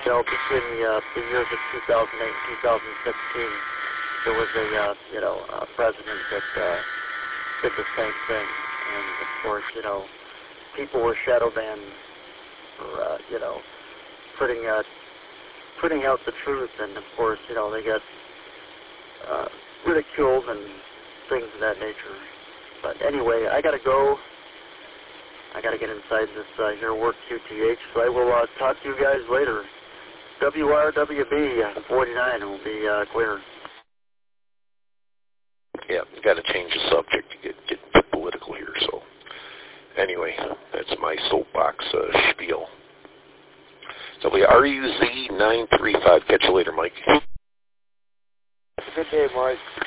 between the years of 2008 and 2016, there was a president that did the same thing. And, of course, people were shadow banned for, putting out the truth. And, of course, they got ridiculed and things of that nature. But anyway, I got to go. I got to get inside this here work QTH, so I will talk to you guys later. WRWB 49 will be clear. Yeah, got to change the subject to get political here. So anyway, that's my soapbox spiel. So we RUZ 935. Catch you later, Mike. Good day, Mike.